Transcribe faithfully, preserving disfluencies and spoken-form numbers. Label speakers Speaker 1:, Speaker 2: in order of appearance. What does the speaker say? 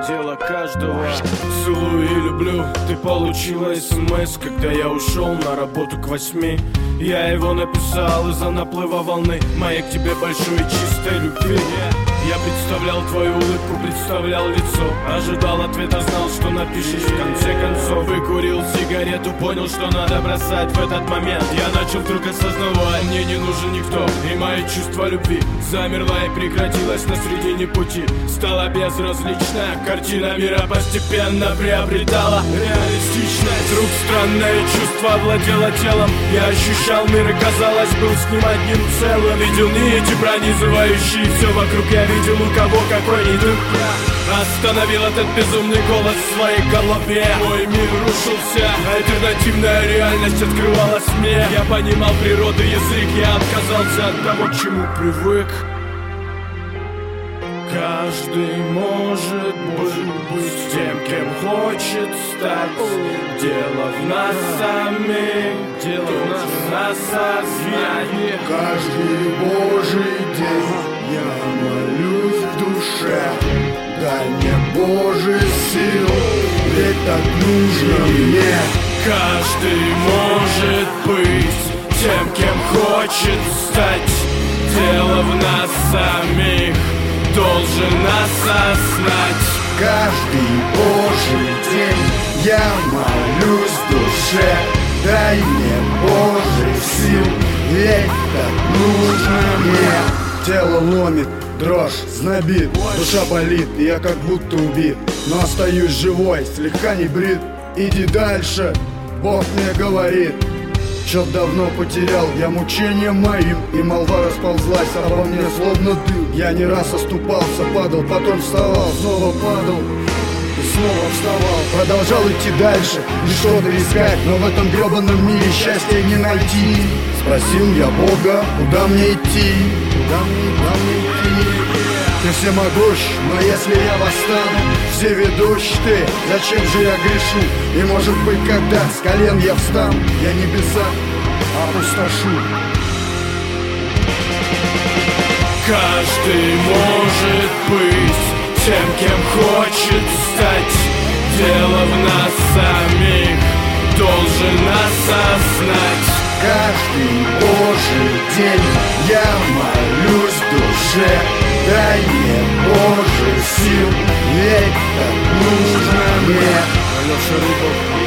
Speaker 1: дело каждого. Целую и люблю. Ты получила смс, когда я ушел на работу к восьми. Я его написал из-за наплыва волны моей к тебе большой и чистой любви. Я представлял твою улыбку, представлял лицо, ожидал ответа, знал, что напишешь в конце концов. Выкурил сигарету, понял, что надо бросать в этот момент. Я начал вдруг осознавать, мне не нужен никто, и мои чувства любви замерла и прекратилась на середине пути. Стала безразличная, картина мира постепенно приобретала реалистичность. Вдруг странное чувство овладело телом. Я ощущал мир и, казалось, был с ним одним целым. Видел нити, пронизывающие все вокруг. Я видел, у кого какой недуг. Остановил этот безумный голос в своей голове. Мой мир рушился, альтернативная реальность открывалась мне. Я понимал природу, язык, я отказался от того, к чему привык. Каждый может быть тем, кем хочет стать. Дело в нас самих, дело в нас осознать.
Speaker 2: Каждый божий день я молюсь в душе, дай мне Божий сил, ведь так нужно мне.
Speaker 1: Каждый может быть тем, кем хочет стать. Дело в нас самих, должен осознать.
Speaker 2: Каждый божий день я молюсь в душе, дай мне Божий сил, ведь так нужно мне. Тело ломит, дрожь, знобит, душа болит, и я как будто убит. Но остаюсь живой, слегка не брит. Иди дальше, Бог мне говорит. Счет давно потерял я мучением моим, и молва расползлась обо мне словно дым. Я не раз оступался, падал, потом вставал, снова падал и снова вставал. Продолжал идти дальше, лишь что-то искать, но в этом гребаном мире счастья не найти. Спросил я Бога, куда мне идти, куда мне, куда мне идти. Ты всемогущ, но если я восстану, всеведущ ты, зачем же я грешу? И может быть, когда с колен я встану, я небеса опустошу.
Speaker 1: Каждый может быть тем, кем хочет стать. Дело в нас самих, должен осознать.
Speaker 2: Каждый божий день я молюсь в душе, дай мне Божий сил, ведь так нужно мне.
Speaker 1: Алеша Рыбов.